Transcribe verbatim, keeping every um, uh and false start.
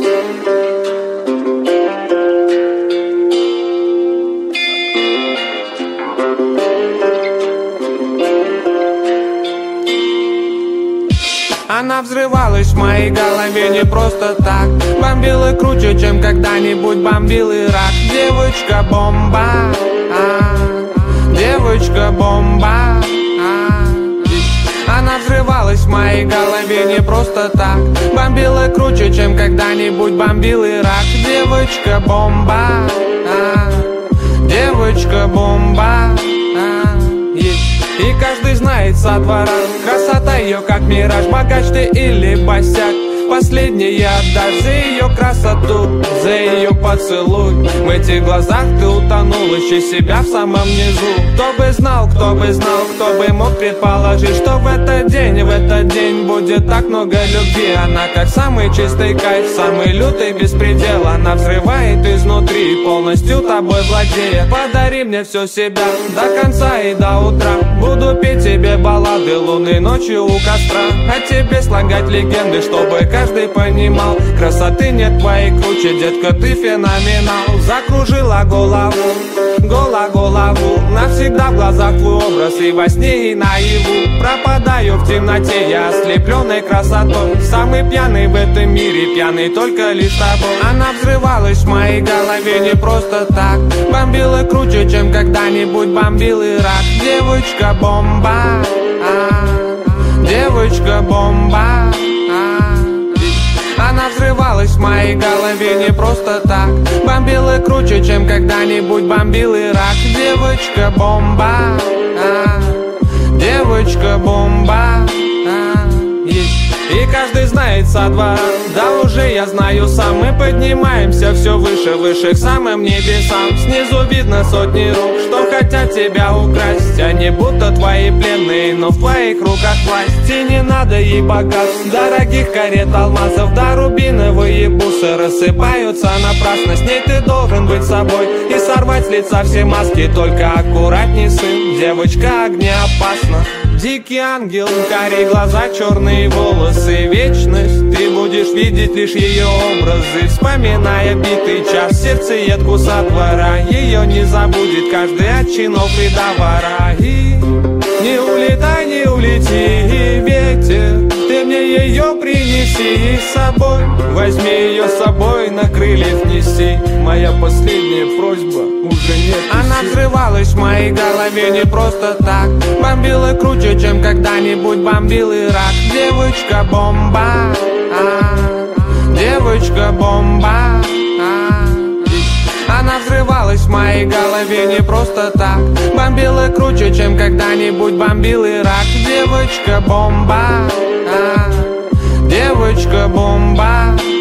Она взрывалась в моей голове не просто так. Бомбила круче, чем когда-нибудь бомбил Ирак. Девочка-бомба, а, девочка-бомба, а. Она взрывалась в моей голове не просто так. Бомбила круче, чем когда-нибудь бомбил Ирак. Девочка-бомба, а, девочка-бомба, а. И каждый знает со двора красота ее как мираж. Богач ты или босяк, последнее отдашь за ее красоту, за ее поцелуй. В этих глазах ты утонул, ищи себя в самом низу. Кто бы знал, кто бы знал, кто бы мог предположить, что в этот день, в этот день будет так много любви. Она как самый чистый кайф, самый лютый беспредел. Она взрывает изнутри, полностью тобой владея. Подари мне все себя до конца и до утра. Буду петь тебе баллады лунной ночью у костра. А тебе слагать легенды, чтобы каждый понимал, красоты нет твоей круче, детка, ты феноменал. Закружила голову, гола голову, навсегда в глазах твой образ и во сне, и наяву. Пропадаю в темноте, я ослепленной красотой. Самый пьяный в этом мире, пьяный только лишь тобой. Она взрывалась в моей голове не просто так. Бомбила круче, чем когда-нибудь бомбил Ирак. Девочка-бомба, а, девочка-бомба, а. Она взрывалась в моей голове не просто так. Бомбила круче, чем когда-нибудь бомбил Ирак. Девочка-бомба, а, девочка-бомба, а. И каждый знает со двора, да уже я знаю сам. Мы поднимаемся все выше, выше к самым небесам. Снизу видно сотни рук, что хотят тебя украсть. Они будто твои пленные, но в твоих руках власть. И не надо ей богатств, дорогих карет, алмазов. Да рубиновые бусы рассыпаются напрасно. С ней ты должен быть собой и сорвать с лица все маски. Только аккуратней, сын, девочка огнеопасна. Дикий ангел, карие глаза, черные волосы, вечность. Ты будешь видеть лишь ее образы, вспоминая битый час. В сердце едку со двора, ее не забудет каждый от чинов и до вора. И не улетай, не улети, ветер, ты мне ее принеси с собой. Возьми ее с собой, на крыльях неси. Моя последняя просьба, уже нет. Она взрывалась в моей голове не просто так. Бомбила круче, чем когда-нибудь бомбил Ирак. Девочка-бомба, а, девочка-бомба, а. Она взрывалась в моей голове не просто так. Бомбила круче, чем когда-нибудь бомбил Ирак. Девочка-бомба, а, девочка-бомба.